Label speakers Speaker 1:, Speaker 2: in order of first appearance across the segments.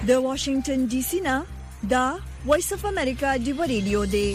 Speaker 1: د واشنگټن ډي سي نه دا وایس اف امریکا دی ریډیو دی.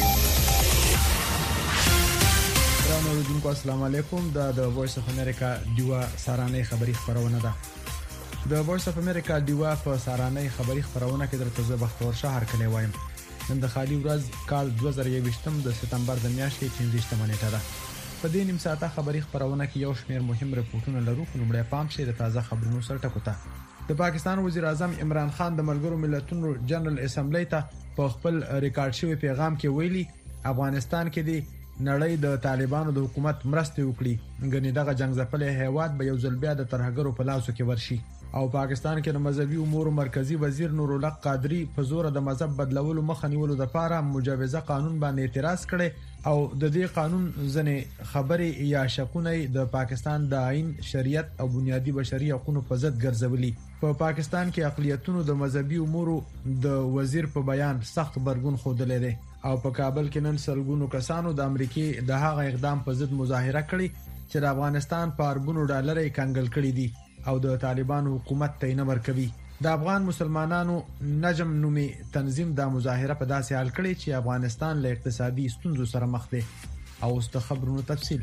Speaker 2: السلام علیکم. د وایس اف امریکا دیوا سارانه خبری خبرونه ده. د وایس اف امریکا دیوا په سارانه خبری خبرونه کې درته زه بختور شهر کلی وایم. نن د خالي ورځ کال 2023 د سپتمبر د میاشتې 15 نیټه ده. په دې نیم ساعته خبری خبرونه کې یو شمېر مهم رپورټونه لرو. نومړی پام شي د تازه خبرونو سره ټکوته. د پاکستان وزیر اعظم عمران خان د ملګرو ملتونو جنرال اسمبلی ته په خپل ریکارډ شوی پیغام کې ویلي افغانستان کې دی نړۍ د طالبانو د حکومت مرسته وکړي، غني دغه جنگ ځپلې هیواد به یو ځل بیا د ترهګرو په لاسو کې ورشي. او پاکستان کې د مذهبي امور مرکزی وزیر نور الله قادری په زور د مذهب بدلولو مخه نیولو لپاره مجوزه قانون باندې اعتراض کړي او د دې قانون ځنې خبرې یا شکونه د پاکستان د آئین، شریعت او بنیادی بشري حقوقو په ضد ګرځولي. په پاکستان کې اقلیتونو د مذهبي امور د وزیر په بیان سخت برګون خوده لري او په کابل کې نن سلګونو کسانو د امریکای د هغه اقدام په ضد مظاهره کړې چې د افغانستان په اربونو ډالر یې کنګل کړي دي او د طالبانو حکومت ته نه ورکوي. د افغان مسلمانانو نجم نومي تنظیم د مظاهره په داسې حال کړي چې افغانستان له اقتصادي ستونزو سره مخ دی. او ست خبرونو تفصیل.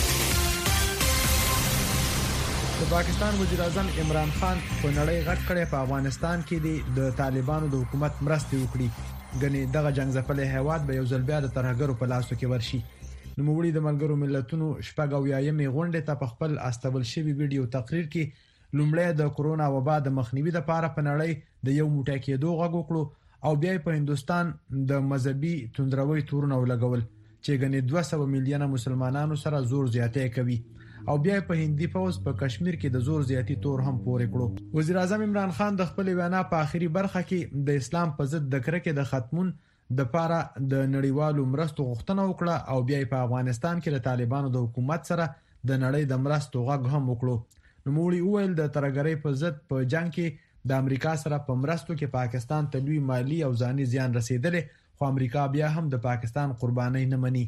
Speaker 2: د پاکستان وزیر اعظم عمران خان په نړۍ غږ کړي په افغانستان کې د طالبانو د حکومت مرسته وکړي، غني دغه جنگ ځپلې هیواد به یو ځل بیا د ترهګرو په لاسو کې ورشي. نوموړي د ملګرو ملتونو شپږاویايمې غونډې ته په خپل استبل شوی ویډیو تقریر کې لومړی د کورونا وبا د مخنیوي لپاره په نړۍ د یو موټی کېدو غږ وکړو او بیا په هندستان د مذهبي توندروي تورونه ولګول چې غني 200 میلیونه مسلمانانو سره زور زیاتې کوي او بیا په هندي فوز په کشمیر کې د زور زیاتی تور هم پورې کړو. وزیر اعظم عمران خان د خپل وینا په آخري برخه کې د اسلام په ضد د کرکې د ختمون د پاره د نړیوالو مرستو غوښتنه وکړه او بیا په افغانستان کې د طالبانو د حکومت سره د نړۍ د مرستو غږ هم وکړو. نوموړي وویل د ترهګرۍ په ضد په جنگ کې د امریکا سره په مرستو کې پاکستان ته لوی مالی او ځاني زیان رسیدلی، خو امریکا بیا هم د پاکستان قرباني نه مني.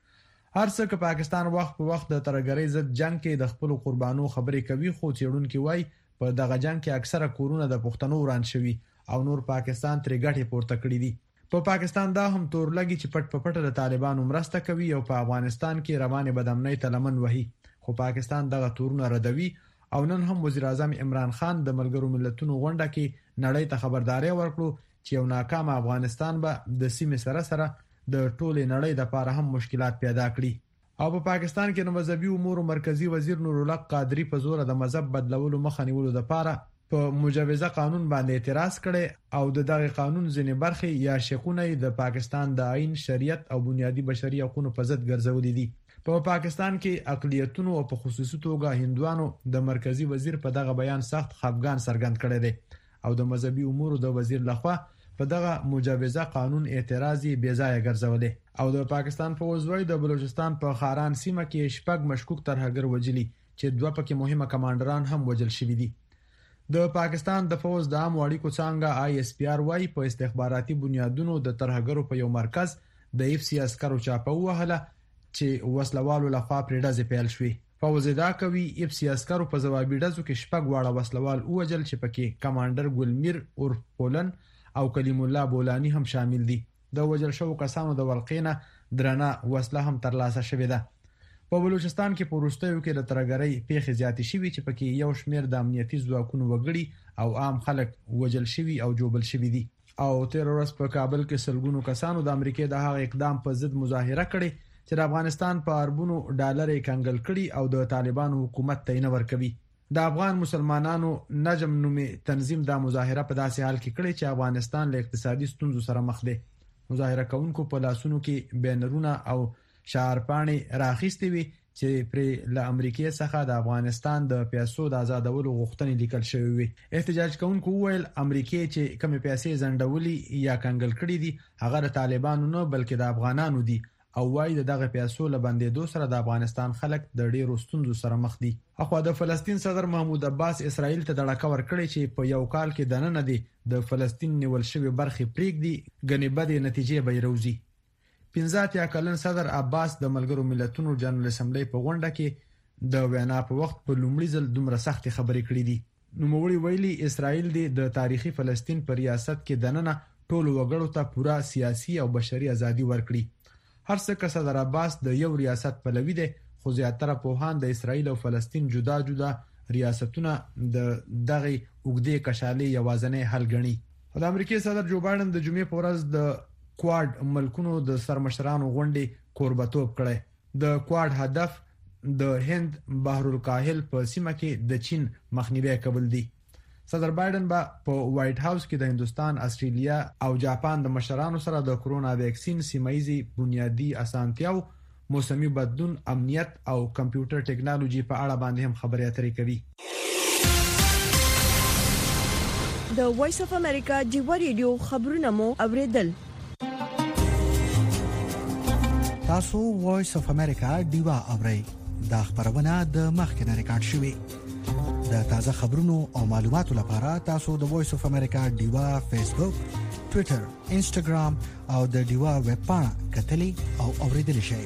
Speaker 2: هر څه که پاکستان وخت په وخت د ترهګرۍ ضد جنگ کې د خپل قربانو خبرې کوي، خو څېړونکي وایي په دغه جنگ کې اکثره کورونه د پښتنو وران شوي او نور پاکستان ترې ګټې پورته کړې دي. په پاکستان دا هم تور لګي چې پټ په پټه د طالبانو مرسته کوي او په افغانستان کې روانه بدامنۍ ته لمن وهي، خو پاکستان دغه تورونه ردوي. او نن هم وزیر اعظم عمران خان د ملګرو ملتونو غونډه کې نړۍ ته خبرداري ورکړو چې یو ناکام افغانستان به د سیمې سره د ټولې نړۍ لپاره هم مشکلات پیدا کړي. او په پاکستان کې د مذهبي امور مرکزی وزیر نور الله قادری په زور د مذهب بدلولو مخه نیولو لپاره په مجوزه قانون باندې اعتراض کړي او دغه قانون ځینې برخې یا شقونه د پاکستان د آئین، شریعت او بنیادی بشري حقوقو په ضد ګرځولې دي. په پاکستان کې اقلیتونو او په خصوصي توګه هندوانو د مرکزی وزیر په دغه بیان سخت خفګان څرګند کړی دی او د مذهبي امور د وزیر لخوا په دغه مجوزه قانون اعتراضي بې ځای ګرځولې. او د پاکستان په وزوی د بلوچستان په خاران سیمه کې شپږ مشکوک ترهګر وجلي چې دوه پکې مهمه کمانډران هم وجل شوي دي. د پاکستان د فوز د عام اړیکو څنګه ISPR وايي په استخباراتي بنیادونو د ترهګرو په یو مرکز د FC عسکرو چاپه وهله چې وسلوالو لخوا پرې ډزې پیل شوې. فوز دا کوي FC عسکرو په ځوابي ډزو کې شپږ واړه وسلوال ووجل چې پکې کمانډر ګلمیر اورف پولن او کلیم الله بولانی هم شامل دي. د وجل شو کسانو د ولقینه درنه وسله هم ترلاسه شوې ده. په بلوچستان کې په وروستیو کې د ترهګرۍ پیښې زیاتې شوي چې پکې یو شمېر د امنیتي ځواکونو وګړي او عام خلک وجل شوي او جوبل شوي دي. او تیر ورځ په کابل کې سلګونو کسانو د امریکای د هغه اقدام په ضد مظاهره کړې چې د افغانستان په اربونو ډالر یې کنګل کړي او د طالبانو حکومت ته نه ورکوي. د افغان مسلمانانو نجم نومي تنظیم د مظاهره په داسې حال کې کړې چې افغانستان له اقتصادي ستونزو سره مخ دی. مظاهره کوونکو په لاسونو کې بینرونه او شعارپاڼې راخیستې وي چې پرې له امریکای څخه د افغانستان د پیسو د آزادولو غوښتنې لیکل شوې وي. احتجاج کوونکو وویل امریکای چې کومې پیسې زندولي یا کنګل کړي دي هغه د طالبانو نه بلکې د افغانانو دي او وايي دغه پیسو له بندېدو سره د افغانستان خلک د ډېرو ستونزو سره مخ دي. اخو د فلسطین صدر محمود عباس اسرائیل ته دړکه ورکړي چې په یو کال کې دننه دي د فلسطین نیول شوی برخې پریږدي، غني بدې نتیجې به یې 15 کلن صدر عباس د ملګرو ملتونو جنرال اسمبلی په غونډه کې د وینا په وخت په لومړي ځل دومره سختې خبرې کړې دي. نوموړي ویلي اسرائیل د تاریخي فلسطین پر ریاست کې دننه ټول وګړو ته پوره سیاسي او بشري ازادي ورکړي. هر څه که صدر عباس د یو ریاست پلوي دی، خو زیاتره پوهان د اسرائیل او فلسطین جدا جدا ریاستونه د دغه اوږدې کشالې یوازنی حل ګڼي. د امریکای صدر جو بایدن د جمعې په ورځ د کواد ملکونو د سرمشرانو غونډې کوربتوب کړي. د کواد هدف د هند بحر الکاهل په سیمه کې د چین مخنیوي کول دي. صدر بایدن په وایټ هاوس کې د هندستان، استرالیا او جاپان د مشرانو سره د کرونا ویکسین، سیمایي بنیادی اسانتیاو، موسمي بدلون، امنیت او کمپیوټر ټیکنالوژي په اړه باندې هم خبرې اترې کوي.
Speaker 1: د وایس اف امریکا ډیوا ریډیو خبرونه مو اوریدل.
Speaker 3: تاسو وایس اف امریکا ډیوا اورئ. دا خبرونه د مخکنه ریکارډ شوې. د تازه خبرونو او معلوماتو لپاره تاسو د وایس اف امریکا ډیوا فیسبوک، ټوئیټر، انسټاګرام او د ډیوا ویب پاڼه کتلی او اوریدل شئ.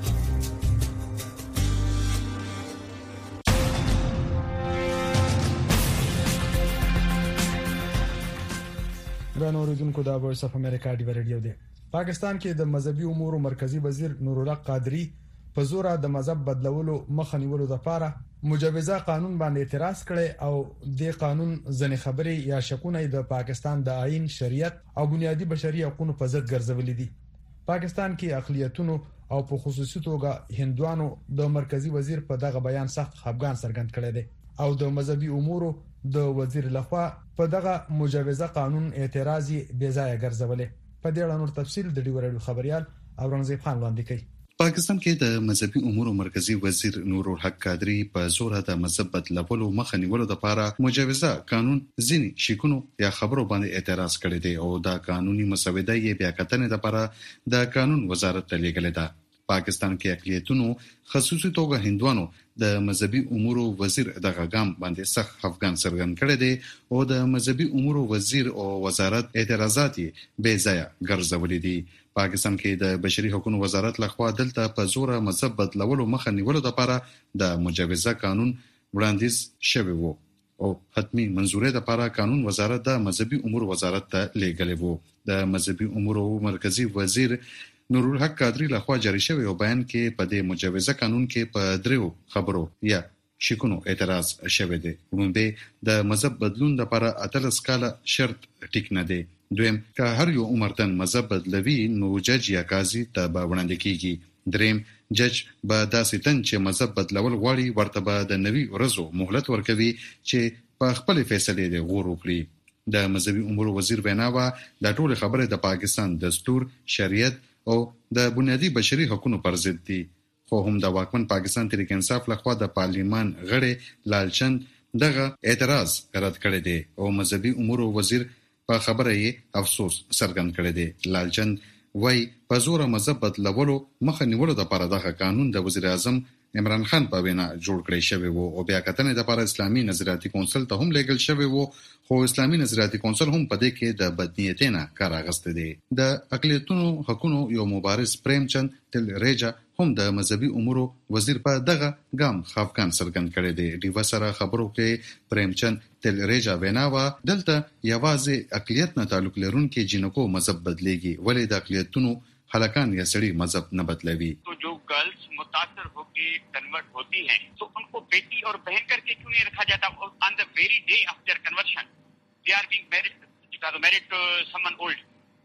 Speaker 2: ګرانو اوریدونکو، دا وایس اف امریکا ډیوا ریډیو دی. پاکستان کې د مذهبي امور مرکزی وزیر نور الله قادری په زور د مذهب بدلولو مخه نیولو لپاره مجوزه قانون باندې اعتراض کړي او د قانون ځنې خبرې یا شکونه د پاکستان د آئین، شریعت او بنیادی بشري حقوقو په ضد ګرځولې دي. پاکستان کې اقلیتونو او په خصوصي توګه هندوانو د مرکزی وزیر په دغه بیان سخت خفګان څرګند کړی دی او د مذهبي امور د وزیر لخوا په دغه مجوزه قانون اعتراض بې ځای ګرځولې. په دې اړه نور تفصیل د ډیو رادیو خبريال اورنګزیب خان وړاندې کوي.
Speaker 4: پاکستان کې د مذهبي امور مرکزی وزیر نور الحق قادری په زور د مذهب بدلولو مخه نیولو لپاره مجوزه قانون ځینی شیکونو یا خبرو باندې اعتراض کړی دی او دا قانوني مسوده یې بیا کتنې لپاره د قانون وزارت ته لیږلې ده. پاکستان کې اقلیتونو خصوصي توګه هندوانو د مذهبي امور وزیر دغه ګام باندې سخت خفګان څرګند کړی دی او د مذهبي امور وزیر او وزارت اعتراضات بې ځای ګرځولې دي. پاکستان کې د بشري حقوقو وزارت لخوا دلته په زور مذهب بدلولو مخه نیولو لپاره د مجوزه قانون وړاندیز شوی وو او حتمی منزورې لپاره قانون وزارت د مذهبي امور وزارت ته لیږلی وو. د مذهبي امور مرکزی وزیر نور الحق قادری لخوا جاری شوی او بیان کې په دې مجوزه قانون کې په دریو خبرو یا شیکونو اعتراض شوی دی. ومنبه د مذهب بدلون لپاره 18 کاله شرط ټیک نه دی. دویم، که هر یو عمرتن مذهب بدلوي نو جج یا قاضي ته به وړاندې کیږي. دریم، جج به داسې تن چې مذهب بدلول غواړي ورته به د 90 ورځو مهلت ورکوي چې په خپل فیصله دی غور وکړي. د مذهبي امور وزیر ویناوه د ټول خبره د پاکستان دستور، شریعت او د بنیادی بشري حقوقو پر ضد دي. خو هم د واکمن پاکستان تحریک انصاف لخوا د پارلیمان غړي لالچند دغه اعتراض رد کړی دی او مذهبي امور وزیر په خبره یې افسوس څرګند کړی دی. لالچند وای په زور مذهب بدلولو مخه نیولو لپاره دغه قانون د وزیر اعظم عمران خان په وینا جوړ کړی شوی وو او بیا کتنې لپاره اسلامي نظریاتي کونسل ته هم لیږل شوی وو، خو اسلامي نظریاتي کونسل هم په دې کې د بدنیتۍ نه کار اخیستی دی. د اقلیتونو حقوقو یو مبارز پریم چند تل ریجا هم د مذهبي امور وزیر په دغه ګام خفګان څرګند کړی دی. ډیوا سره خبرو کې پریم چند تل ریجا ویناوه دلته یوازې اقلیت نه تعلق لرونکي جنکو مذهب بدلیږي، ولې د اقلیتونو हलकान या सड़ी मजहब न बदलेवी।
Speaker 5: तो जो गर्ल्स मुतासर होके कन्वर्ट होती हैं तो उनको बेटी और बहन करके क्यों नहीं रखा जाता? On the very day of their conversion they are being married to someone old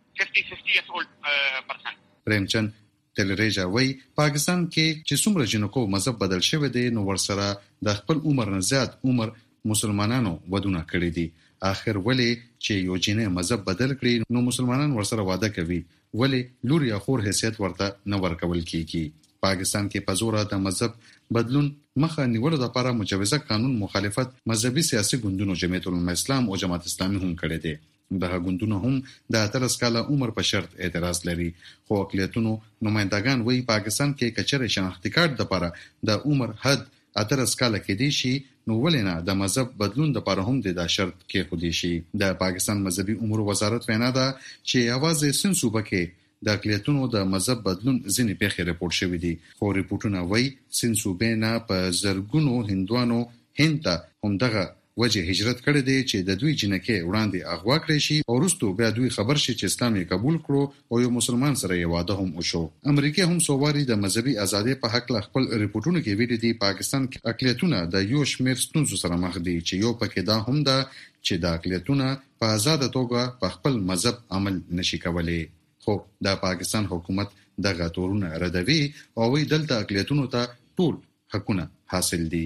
Speaker 5: 50-60 years old person।
Speaker 4: Premchand تلریجا وای پاکستان کې چې څومره جنکو مذهب بدل شوی دی نو ورسره د خپل عمر نه زیات عمر مسلمانانو ودونه کړی دي. آخر ولی چې یو جنې مذهب بدل کړي نو مسلمانان ورسره واده کوي، ولی لور یا خور حیثیت ورته نه ورکول کیږي. پاکستان کې په زور د مذهب بدلون مخه نیولو لپاره مجوزه قانون مخالفت مذهبي سیاسي ګوندونو جمعیت العلماء اسلام او جماعت اسلامي هم کړی دي. دغه ګوندونه هم د 18 کاله عمر په شرط اعتراض لري، خو اقلیتونو نمائندگان وایي پاکستان کې کچره شناختی کارت لپاره د عمر حد 18 کاله کې دي شي نو ولینه د مذهب بدلون لپاره هم د شرط کې خودي شي. د پاکستان مذهبي امور وزارت وینا ده چې आवाज سن صوبه کې د اقلیتونو د مذهب بدلون ځینې پیښې راپور شوې دي، خو ریپورتونه وایي سن صوبه نه په زرګونو هندوانو هند ته هم دغه وجه هجرت کړی دی چې د دوی جنکه وړاندې اغوا کړی شي او وروسته بیا دوی خبر شي چې اسلام یې قبول کړو او یو مسلمان سره یې واده هم وشو. امریکا هم سوواري د مذهبي ازادۍ په حق له خپل ریپورتونو کې ویلي دي پاکستان کې اقلیتونه د یو شمېر ستونزو سره مخ دي چې یو پکې دا هم ده چې د اقلیتونه په آزاد توګه په خپل مذهب عمل نشي کولای. خو د پاکستان حکومت دغه تورونه ردوي او وی دلته اقلیتونو ته ټول حقونه حاصل دي.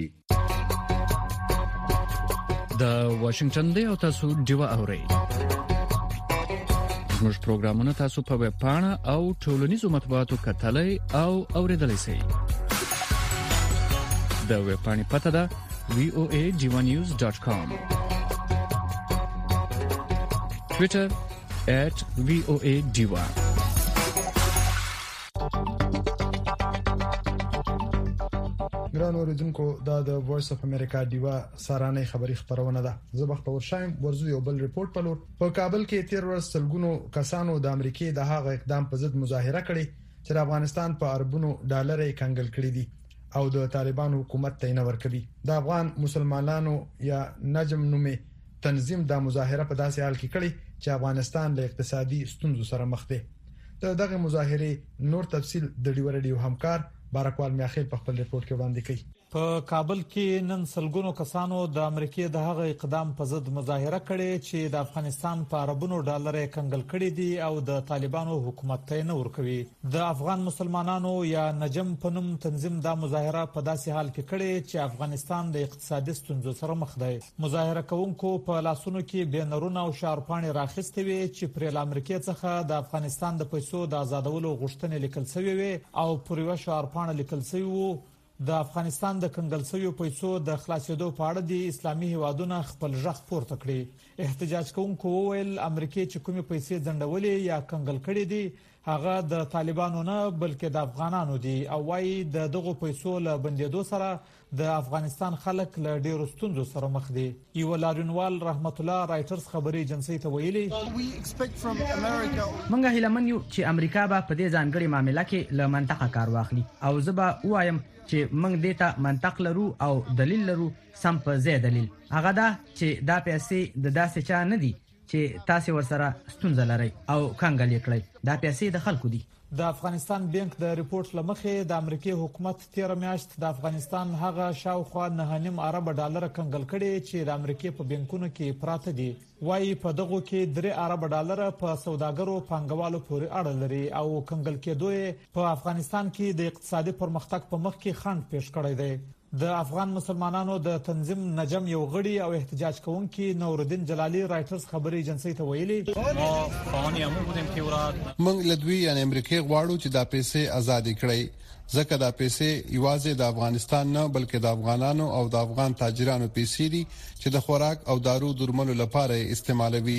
Speaker 6: د واشنگټن دی او تاسو دیوا اورئ. زموږ پروګرامونه تاسو په ویب پاڼه او ټولنیزو مطبوعاتو کتلای او اوریدلای شئ. د ویب پاڼې پته ده voajivanews.com. Twitter @voadiva.
Speaker 2: ګران اوریدونکو دا د وایس اف امریکا دیوا سارانه خبری خبرونه ده. زه بختور شایم ورزو یو بل ریپورت په لور. په کابل کې 13 ورځ سلګونو کسانو د امریکای د هغه اقدام په ضد مظاهره کړې چې د افغانستان په اربونو ډالر یې کنګل کړی دي او د طالبانو حکومت ته نه ورکوي. د افغان مسلمانانو یا نجم نومي تنظیم د مظاهره په داسې حال کې کړی چې افغانستان له اقتصادي ستونزو سره مخ دی. دغه مظاهره نور تفصيل د ډیورډیو همکار بارکوال میاخیل په خپل ریپورت کې وړاندې کړي.
Speaker 7: په کابل کې نن سلګونو کسانو د امریکای د هغه اقدام په ضد مظاهره کړې چې د افغانستان په اربونو ډالر کنګل کړي دي او د طالبانو حکومت ته نه ورکوي. د افغان مسلمانانو یا نجم پنوم تنظیم د مظاهره په داسې حال کې کړې چې افغانستان د اقتصادي ستونزو سره مخ دی. مظاهره کوونکو په لاسونو کې بینرونه او شارپانې راخستې وي چې پر امریکای څخه د افغانستان د پیسو د آزادولو غوښتنې لیکل شوی وي او پر یو شارپانه لیکل شوی وو د افغانستان د کنګل شویو پیسو د خلاصېدو په اړه د اسلامي هیوادونو خپل ژغ پورته کړی. احتجاج کوونکو وویل امریکای چې کومې پیسې ځنډولې یا کنګل کړې دي هغه د طالبانو نه بلکې د افغانانو دي او وايي د دغو پیسو له بندیدو سره د افغانستان خلک له ډیرو ستونزو سره مخ دي. یو لارینوال رحمت الله رائټرز خبري ایجنسی ته ویلي
Speaker 8: منګه هیلمن یو چې امریکا به په دې ځانګړي معاملې کې له منطقه کار واخلي او زبا وایم چې موږ دیتا منطق لرو او دلیل لرو سم په ځای دلیل هغه دا چې دا پیسې د داسې چا نه دي چې تاسو ورسره ستونزه لرئ او کنګل یې کړئ. دا پیسې د خلکو دي.
Speaker 7: د افغانستان بانک د ریپورت لمخې د امریکای حکومت 13 میاشت د افغانستان هغه شاوخوا 9.5 ارب ډالر کنګل کړي چې د امریکای په بانکونو کې پراته دي. وايي په دغه کې 3 ارب ډالر په سوداګرو پانګوالو پورې اړه لري او کنګل کېدو په افغانستان کې د اقتصادي پرمختګ په مخ کې خنډ پیښ کړی دی. د افغان مسلمانانو د تنظیم نجم یو غړي او احتجاج کوونکي نورالدین جلالی رائټرز خبري ایجنسی ته ویلي
Speaker 9: موږ لدوی یعنی امریکای غواړو چې دا پیسې آزاد کړي ځکه دا پیسې یوازې د افغانستان نه بلکې د افغانانو او د افغان تاجرانو پیسې دي چې د خوراک او دارو درملو لپاره استعمالوي.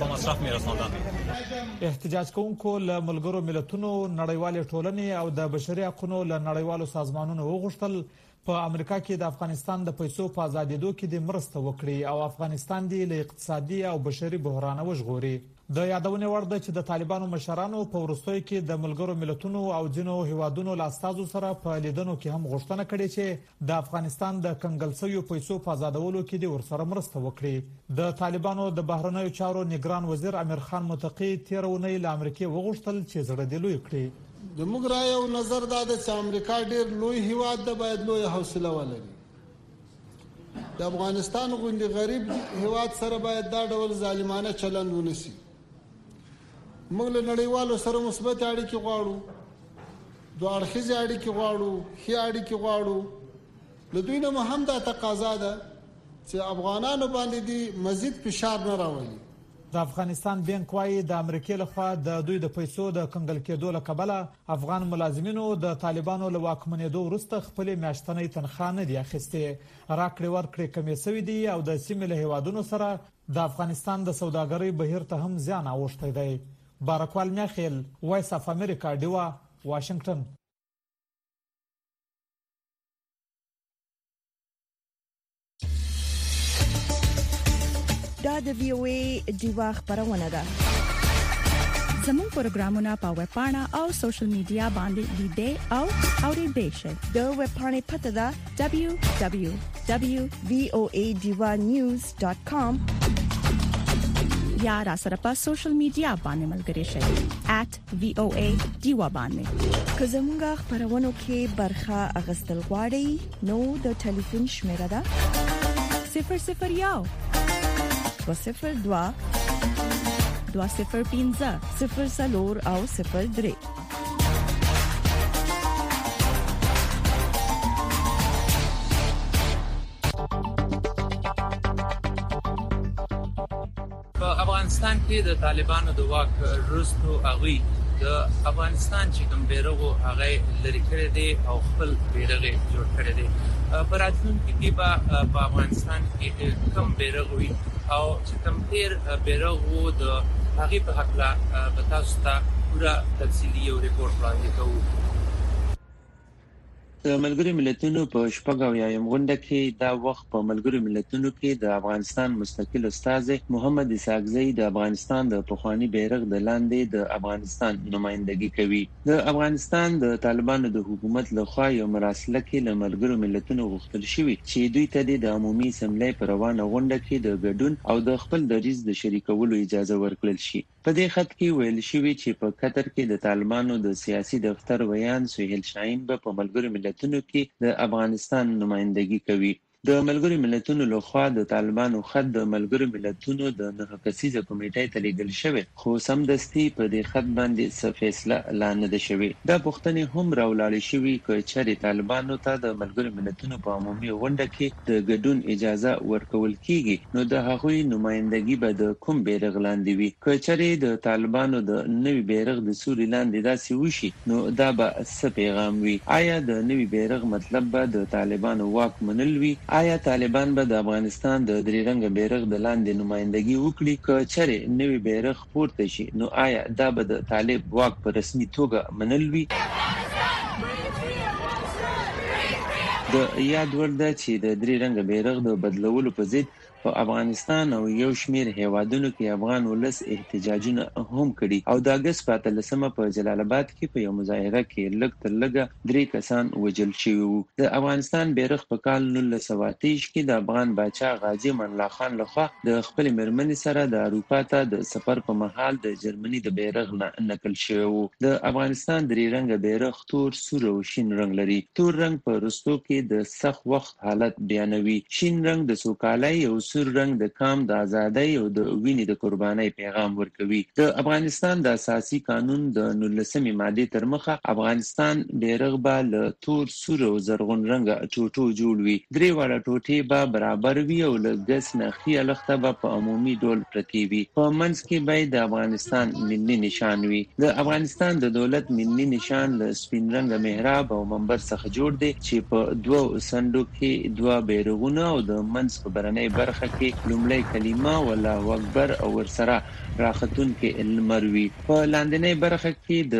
Speaker 7: احتجاج کوونکو له ملګرو ملتونو نړیوال ټولنې او د بشري حقوقو له نړیوالو سازمانونو وغوښتل په امریکا کې د افغانستان د پیسو په آزادېدو کې د مرسته وکړي او افغانستان د اقتصادي او بشري بحران وژغوري. د یادونه وړ ده چې د طالبانو مشرانو په ورستۍ کې د ملګرو ملتونو او ځینو هیوادونو لاستازو سره په لیدنو کې هم غوښتنه کړې چې د افغانستان د کنګل شویو پیسو په آزادولو کې د ورسره مرسته وکړي. د طالبانو د بهرنیو چارو نگران وزیر امیر خان متقی 13 اونۍ له امریکای وغوښتل چې زړه دې لوی کړي.
Speaker 10: د موږ رائے او نظر دا ده چې امریکا ډېر لوی هیواد ده باید لوی حوصله ولري. د افغانستان غوندي غریب هیواد سره باید دا ډول ظالمانه چلند ونشي. موږ له نړیوالو سره مثبت اړیکې غواړو، دوه اړخیزې اړیکې غواړو، ښې اړیکې غواړو. له دوی نه هم دا تقاضا ده چې افغانانو باندې دې مزید فشار نه راولي.
Speaker 7: د افغانستان بانک وايي د امریکای لخوا د دوی د پیسو د کنګل کېدو له کبله افغان ملازمینو د طالبانو له واکمنېدو وروسته خپل میاشتنۍ تنخواه نه دی اخیستې. راکړې ورکړې کمې شوې دي او د سیمې له هیوادونو سره د افغانستان د سوداګرۍ بهیر ته هم زیان اوښتی دی. بارکوال میاخیل وایس اف امریکا دیوا واشنگټن.
Speaker 1: دا د وی او ای دیوا خبرونه ده.
Speaker 11: زموږ پروګرامونه په ویب پاڼه او سوشل میډیا باندې لیدئ او اوریدئ شئ.
Speaker 1: د ویب پاڼې پته ده www.voadivanews.com
Speaker 11: یا را سره په سوشل میډیا باندې ملګري شئ @voadiva باندې.
Speaker 1: که زموږ خبرونو کې برخه اغوستل غواړئ نو د ټلیفون شمیره ده
Speaker 11: 001
Speaker 1: 202
Speaker 11: 205
Speaker 1: 04 او 03.
Speaker 12: افغانستان کې د طالبانو د واک وروسته هغه د افغانستان چې کوم بیرغ هغه لري کړی دی او خپل بیرغ جوړ کړی دی. په راتلونکي کې په افغانستان کې کوم بیرغ وي او چې کوم بیرغ وو د هغه په حق لا په تاسو ته پورا تفصیلي یو ریپورت وړاندې کوو. د ملګرو ملتونو په شپږاویم غونډه کې دا وخت په ملګرو ملتونو کې د افغانستان مستقل استاد محمد اسحاقزی د افغانستان د پخوانی بیرغ د لاندې د افغانستان نمائندګي کوي. د افغانستان د طالبانو د حکومت لخوا یو مراسله کې د ملګرو ملتونو غوښتل شوی چې دوی ته د عمومي اسمبلی پر روانه غونډه کې د ګډون او د خپل دریځ د شریکولو اجازه ورکړل شي. په دې خط کې ویل شوی چې په قطر کې د طالبانو د سیاسي دفتر ویان سهیل شاهین په ملګرو ملتونو کې د افغانستان نمائندګي کوي. د ملګرو ملتونو لخوا د طالبانو خط د ملګرو ملتونو د 9 کسیزه کمیټې ته لیږل شوی، خو سمدستي په دې خط باندې څه فیصله لا نه ده شوې. دا پوښتنې هم راولاړې شوې چې طالبانو ته د ملګرو ملتونو په عمومي غونډه کې د ګډون اجازه ورکول کیږي، نو د هغوی نمائندګي به د کوم بیرغ لاندې وي. چې د طالبانو د نوي بیرغ د سوري لاندې داسې وشي، نو دا به څه پیغام وي؟ آیا د نوي بیرغ مطلب به د طالبانو واک منل وي؟ آیا طالبان به د افغانستان د درې رنګ بیرغ د لاندې نمائندګي وکړي؟ که چېرې نوی بیرغ پورته شي، نو آیا دا به د طالب واک په رسمي توګه منل وي؟ د یاد وړ ده چې د درې رنګ بیرغ د بدلولو په ضد په افغانستان او یو شمیر هیوادونو کې افغان ولس احتجاجونه هم کړي او د اگست په 13 په جلال آباد کې په یو مظاهره کې لږ تر لږه 3 کسان وژل شوي وو. د افغانستان بیرغ په کال 1923 کې د افغان بادشاه غازی امان الله خان لخوا د خپل مرمنې سره د اروپا ته د سفر په مهال د جرمني د بیرغ نقل شوی وو. د افغانستان درې رنګ بیرغ تور، سور او شین رنگ لري. تور رنگ په رستو کې د سخت وخت حالت بیانوي، شین رنگ د سوکالۍ او سور رنگ د کام د ازادۍ او د وینې د قربانۍ پیغام ورکوي. د افغانستان د اساسي قانون د 19 ماده تر مخه افغانستان بیرغ به له تور، سور او زرغون رنگ ټوټو جوړ وي. درې واړه ټوټې به برابر وي او له ګس نخي لخته به په عمومي ډول پرتی وي. په منځ کې به د افغانستان ملي نشان وي. د افغانستان د دولت ملي نشان له سپین رنگ محراب او منبر څخه جوړ دی چې په دوه سندو کې دوه بیرغونه او د منځ په برنۍ برخه کې لومړی کلمه والله اکبر او ورسره راختون کې المروي. په لاندنۍ برخه کې د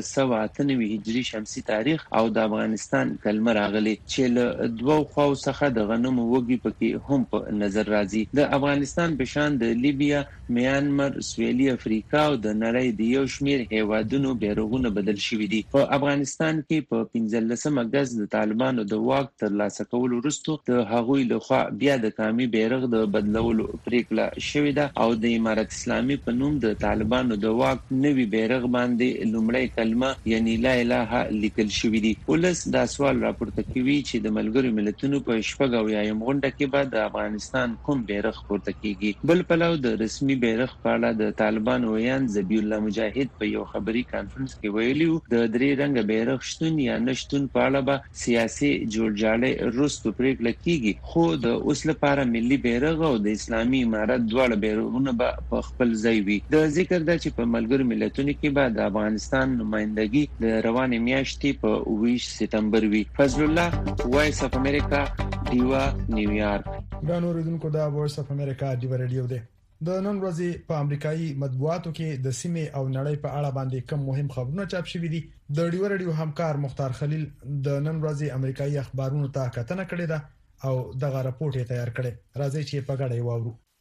Speaker 12: 1298 هجری شمسي تاریخ او د افغانستان کلمه راغلي چې له دوه خواو څخه د غنمو وږي پکې هم په نظر راځي. د افغانستان په شان د لیبیا، میانمار، سویلي افریقا او د نړۍ د یو شمیر هیوادونو بیرغونه بدل شوي دي. په افغانستان کې په 15 اگست د طالبانو د واک ترلاسه کولو وروسته د هغوی لخوا بیا د قومي بیرغ د بدلولو پریکړه شوې ده او د امارت اسلامي په نوم د طالبانو د واک نوي بیرغ باندې لومړی کلمه یعنی لا اله لیکل شوې دي. ولس دا سوال راپورته کوي چې د ملګرو ملتونو په شپږاویم غونډه کې به د افغانستان کوم بیرغ پورته کیږي. بل پلو د رسمي بیرغ په اړه د طالبانو ویان ذبیح الله مجاهد په یو خبري کانفرنس کې ویلي و د درې رنګ بیرغ شتون یا نشتون په اړه به سیاسي جوړجاړی وروسته پریکړه کیږي، خو د اوس لپاره ملي بیرغ او د اسلامي امارت دواړه بیرغونه به په خپل ځای وي. د ذکر ده چې په ملګرو ملتونو کې به د افغانستان نمائندګي د روانې میاشتې په 20 سپتمبر وي. فضل الله، وایس اف امریکا، ډیوا، نیویارک.
Speaker 2: دا نوریدونکو دا وایس اف امریکا ډیوا رادیو دی. د نن ورځې په امریکایي مطبوعاتو کې د سیمې او نړۍ په اړه باندې کم مهم خبرونه چاپ شوي دي. د ډیوا رادیو همکار مختار خلیل د نن ورځې امریکایي اخبارونو ته کتنه کړې ده او دغه راپورټ یې تیار کړی. راځي چې په ګډه یې واورو.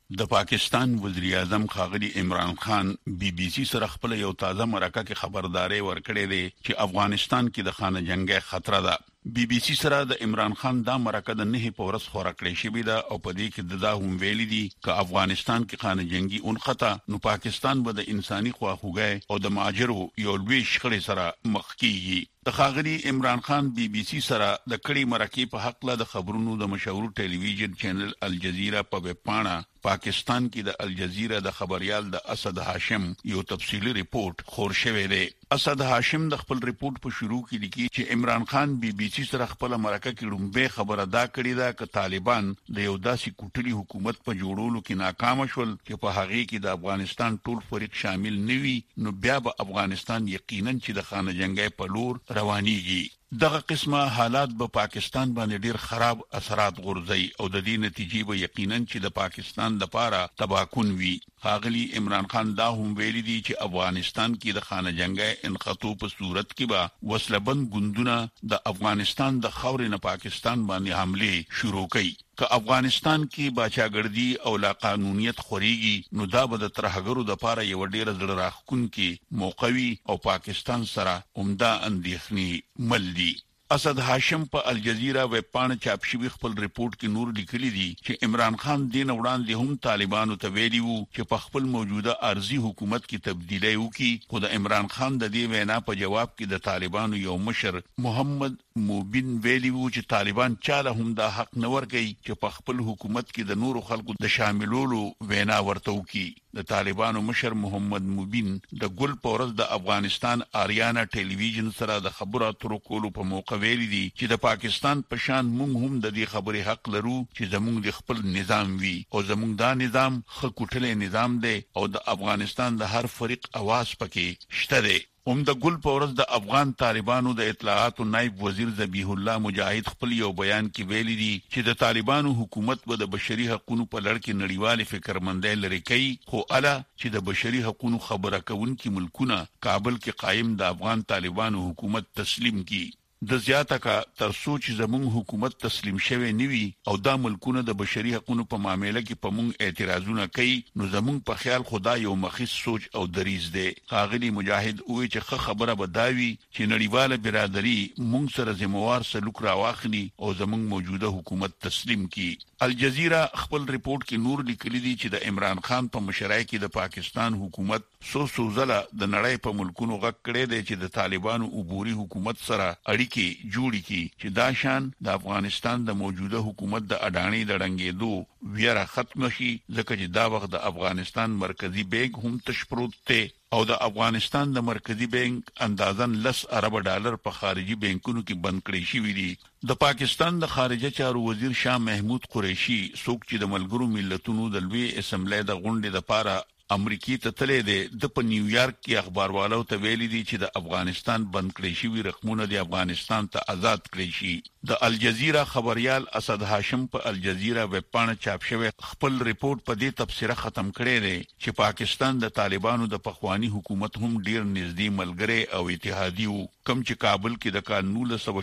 Speaker 13: د پاکستان وزیر اعظم ښاغلي عمران خان بي بي سي سره خپل یو تازه مرکه کې خبرداري ورکړې ده چې افغانستان کې د خانه جنگي خطر ده. بي بي سي سره د عمران خان دا مرکه د نه پورس خورا کړې شوې ده او په دې کې دا هم ویل دي چې افغانستان کې خانه جنگي اونخته نو پاکستان به د انساني خواخوږي او د ماجرو یو لوی شخړې سره مخ کیږي. د ښاغلي عمران خان بي بي سي سره د کړي مرکه په حق له خبرونو د مشهور ټلویزیون چینل الجزیره په ویب پاڼه پاکستان کې د الجزیره د خبريال د اسد هاشم یو تفصیلی ریپورت خور شوی دی. اسد هاشم د خپل ریپورت په شروع کې لیکي چې عمران خان بي بي سي سره خپل مرکه کې لومبه خبره دا کړې ده چې طالبان د یو داسې کوټلي حکومت په جوړولو کې ناکام شول چې په هغه کې د افغانستان ټول فریق شامل نوي نو بیا به افغانستان یقینا چې د خانه جنگي په لور روانيږي. دغه قسمه حالات به پاکستان باندې ډیر خراب اثرات غورځي او د دې نتیجې به یقینا چې د پاکستان لپاره تباکون وي. ښاغلي عمران خان دا هم ویلي دي چې افغانستان کې د خانه جنگي انخطو په صورت کې به وسلبند ګوندونه د افغانستان د خاورې نه پاکستان باندې حمله شروع کړي. که افغانستان کې باچاګردي او لا قانونیت خوريږي نو دا به د ترهګرو د لپاره یو ډیر زړه راخونکي موقوي او پاکستان سره عمده اندېښنې مل دي. اسد هاشم په الجزیره ویب پاڼه چاپ شوی خپل ریپورت کې نور لیکلي دي چې عمران خان دین وړاندې هم طالبانو ته ویلي وو چې په خپل موجوده ارضي حکومت کې تبدیلی وکړي خو د عمران خان د دې وینا په جواب کې د طالبانو یو مشر محمد موبین ویلي وو چې طالبان چاله هم دا حق نه ورکوي چې په خپل حکومت کې د نورو خلکو د شاملولو وینا ورته وکړي. د طالبانو مشر محمد موبین د ګل پورز د افغانستان آریانا ټلویزیون سره د خبرو اترو کولو په موقع ویلي دي چې د پاکستان په شان موږ هم د دې خبرې حق لرو چې زموږ د خپل نظام وي او زموږ دا نظام خکوټلې نظام دی او د افغانستان د هر فریق आवाज پکې شته دی. د ګل پورز د افغان طالبانو د اطلاعات نائب وزیر ذبیح الله مجاهد خپل یو بیان کې ویلي دي چې د طالبانو حکومت به د بشري حقوقو په لړ کې نړیوال فکرمندۍ لري کوي خو اله چې د بشري حقوقو خبره کوونکي ملکونه کابل کې قائم د افغان طالبانو حکومت تسلیم کړي. د زیاته کا تر سوچ زمون حکومت تسلیم شوه نیوي او دا ملکونه د بشري حقوقو په معاملې کې په مونږ اعتراضونه کوي نو زمون په خیال خدای یو مخیس سوچ او دریز دی. ښاغلي مجاهد وایي چې خبره بداوي چې نړیواله برادری مونږ سره ذمہوار سلوک راواخلي او زمون موجوده حکومت تسلیم کړي. الجزیره خپل ریپورت کې نور لیکلي دي چې د عمران خان په مشرۍ کې د پاکستان حکومت سوزله د نړۍ په ملکونو غږ کړی دی چې د طالبانو عبوري حکومت سره اړیکې جوړی کی چې دا شان د افغانستان د موجوده حکومت د اډانی د ړنګېدو ویره ختم شي ځکه چې دا وخت د افغانستان مرکزی بانک هم تشپروت ته او د افغانستان د مرکزی بانک اندازن $10 ارب په خارجي بانکونو کې بند کړی شوی دی. د پاکستان د خارجه چارو وزیر شاه محمود قریشي څوک چې د ملګرو ملتونو د لوی اسمبلی د غونډې لپاره امریکای ته تللی دی د په نیویارک کې اخباروالو ته ویلي دي چې د افغانستان بند کړی شوی رقمونه د افغانستان ته آزاد کړی شي. د الجزیره خبريال اسد هاشم په الجزیره ویب پاڼه چاپ شوی خپل ریپورت په دې تفسیره ختم کړی دی چې پاکستان د طالبانو د پخوانی حکومت هم ډیر نږدې ملګری او اتحادی وو کوم چې کابل کې د کال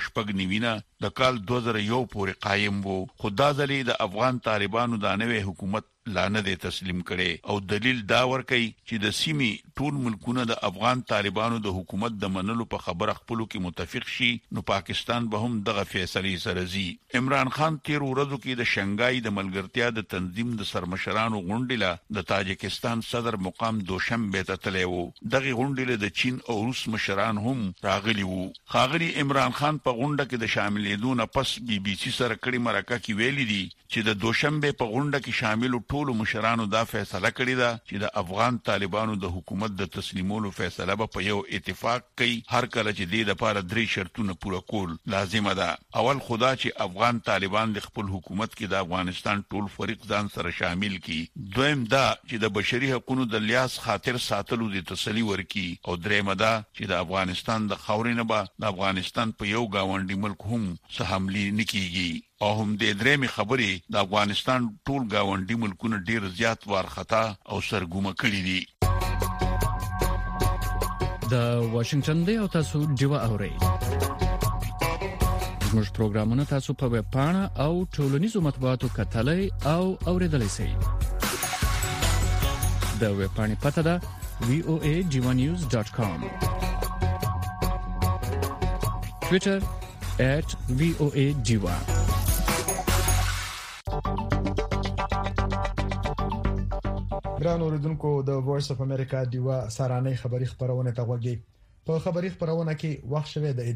Speaker 13: 1999 د کال 2001 پورې قائم وو. خدا ځلې د افغان طالبانو د نوې حکومت لانه دې تسلیم کړي او دلیل دا ورکړي چې د سیمې ټول ملکونه د افغان طالبانو د حکومت د منلو په خبره خپلو کې متفق شي نو پاکستان به هم دغه فیصله سره زی. عمران خان تیر ورځو کې د شنګای د ملګرتیا د تنظیم د سرمشرانو غونډه د تاجکستان صدر مقام دوشنبه ته تللی وو. دغه غونډه د چین او روس مشران هم راغلي وو. ښاغلي عمران خان په غونډه کې د شاملېدو نه پس بي بي سي سره کړي مرکه کې ویلي دي چې د دوشنبه په غونډه کې شامل ټول مشرانو دا فیصله کړې ده چې د افغان طالبانو د حکومت د تسلیمولو فیصله په یو اتفاق کوي هر کله چې د لپاره 3 شرطونه پوره کول لازم ده. اول خدا چې افغان طالبان د خپل حکومت کې د افغانستان ټول فریق ځان سره شامل کړي. دویم دا چې د بشري حقوقو د لیاس خاطر ساتلو د تسلی ورکي او دریم دا چې د افغانستان د خاورې نه به د افغانستان په یو گاونډي ملک هم څه حمله نکېږي. او هم د درېمې خبرې د افغانستان ټول گاونډي ملکونه ډیر زیات وارخطا او سرګومه کړي دي.
Speaker 6: د واشنگټن دی او تاسو ډیوا اورئ. زموږ پروګرامونه تاسو په ویب پاڼه او ټولنیزو مطبوعاتو کتلای او اوریدلای شئ. د ویب پاڼې پته ده voajivanews.com. Twitter @voajiva.
Speaker 2: ګران اوریدونکو د وایس اف امریکا دیوا سارانه خبری خبرونه ته وګورئ. په خبری خبرونه کې وخت شوه د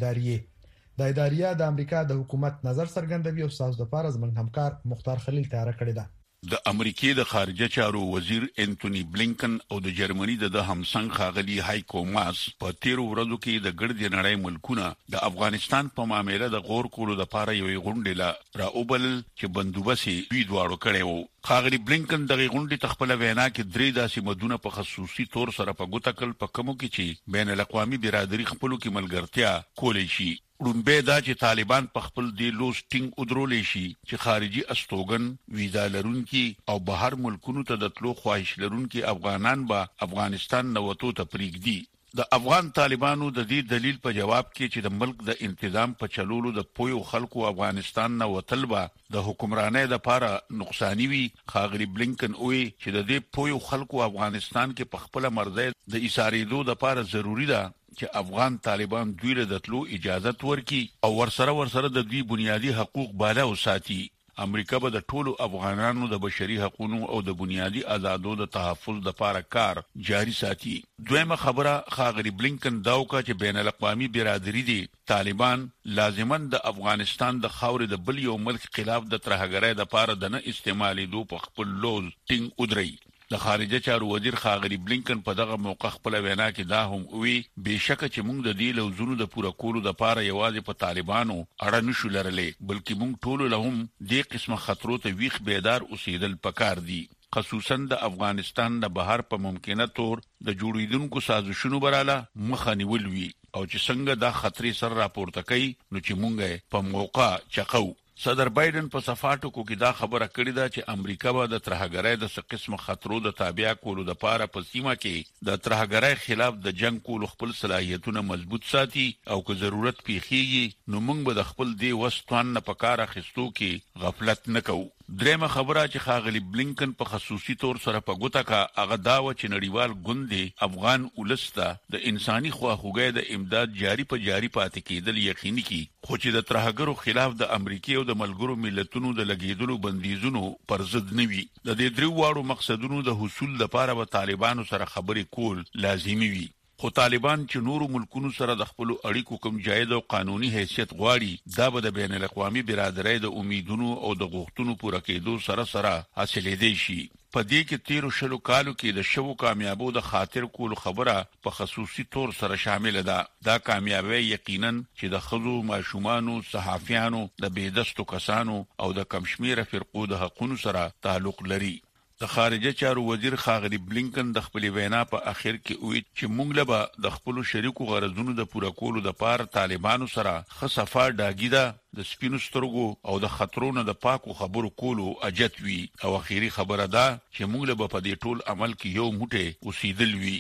Speaker 2: اداریه د امریکا د حکومت نظر څرګندوي او تاسو د پاره زموږ همکار مختار خلیل تیار کړی دی.
Speaker 13: د امریکای د خارجه چارو وزیر انټونی بلینکن او د جرمني د همسنګ خاغلی هایکو ماس په 13 ورځو کې د ګرد نړۍ ملکونه د افغانستان په معاملې د غور کولو لپاره یو غونډه را اوبل چې بندوبسي وی دواړو کړي وو. خاغلی بلینکن دغه غونډه تخپل وینا کې درې داسې مدونه په خصوصي تور سره په ګوتکل په کومو کې چې بین الاقوامي برادری خپلو کې ملګرتیا کولې شي. رومبه دا چې طالبان په خپل دی لوستینګ ودرولې شي چې خارجي استوګن ویزا لرونکي او بهر ملکونو ته د تلو خواهش لرونکي افغانان به افغانستان نووتو ته پریږدي. د افغان طالبانو د دې دلیل په جواب کې چې د ملک د انتظام په چلولو د پویو خلکو افغانستان نووتل به د حکمرانۍ لپاره نقصانی وي. خاغلی بلینکن وی چې د دې پویو خلکو افغانستان کې په خپل مرزه د ایثاریدو لپاره ضروری ده چې افغان طالبان دوی له دتلو اجازه ورکړي او ورسره د دوی بنیادی حقوق بالا وساتي. امریکا به د ټولو افغانانو د بشري حقوقو او د بنیادی آزادو د تحفظ لپاره کار جاري ساتي. دویمه خبره خاغلی بلینکن داوکا چې بین الاقوامي برادری دي طالبان لازماً د افغانستان د خاورې د بل یو ملک خلاف د ترهګرۍ لپاره د نه استعمالي دو په خپل لوز ټینګ ودري. د خارجه چارو وزیر خاغلی بلینکن په دغه موقع خپل وینا کې دا هم وی بهشکه چې موږ د دې لوزونو د پوره کولو لپاره یوازې په طالبانو اړه نشو لرلې بلکې موږ ټول له هم دې قسمه خطرو ته ویښ بیدار اوسېدل پکار دي. خصوصا د افغانستان د بهر په ممکنه تور د جوړیدونکو سازشونو براله مخه نیول وی او چې څنګه دا خطرې سر راپورته کوي نو چې موږ په موقع چقو. صدر بایدن په صفاتو کې دا خبره کړې ده چې امریکا به د ترهګرۍ د څه قسم خطرو د تابع کولو لپاره په سیمه کې د ترهګرۍ خلاف د جنگ کولو خپل صلاحیتونه مضبوط ساتي او که ضرورت پیښیږي نو موږ به د خپل دی وستوان نه پکار اخیستو کې غفلت نکوو. درېمه خبره چې خاغلی بلینکن په خصوصي تور سره په ګوته کا هغه دا و چې نړیوال ګوند افغان ولسته د انساني خواخوږۍ د امداد جاری پاتې کېدل یقیني کی خو چې د ترهګرو خلاف د امریکای او د ملګرو ملتونو د لګیدلو بندیزونو پر ضد نوي. د دې درې واړو مقصدونو د حصول لپاره به طالبانو سره خبرې کول لازمي وي. خو طالبان چې نورو ملکونو سره د خپل اړیکو کوم جایز او قانوني حیثیت غواړي دا به د بین الاقوامي برادرۍ د امیدونو او د غوښتنو پوره کېدو سره حاصلېدای شي. په دې کې 13 کالو کې د شوو کامیابو د خاطر کولو خبره په خصوصي تور سره شامل ده. دا کامیابی یقینا چې د خزو ماشومانو صحافیانو د بيدستو کسانو او د کمشمیره فرقو د حقوقو سره تعلق لري. د خارجه چارو وزیر خاغلی بلینکن د خپل وینا په اخر کې وی چې موږ له د خپل شریکو غرضونو د پوره کولو د پاره طالبانو سره خصفا ډاګیدا د سپینو سترګو او د خطرونو د پاکو خبرو کولو اجت وی او اخیری خبره ده چې موږ له په دې ټول عمل کې یو موټه اوسېدل وی.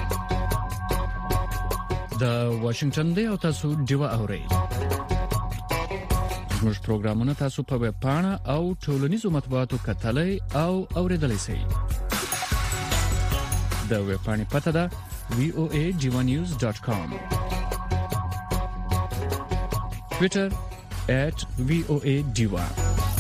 Speaker 6: د واشنگټن دی او تاسو دیوا اورئ. زموږ پروګرامونه تاسو په ویب پاڼه او ټولنیزو مطبوعاتو کتلای او اوریدلای شئ. د ویب پاڼې پته ده voajivanews.com. Twitter @voajiva.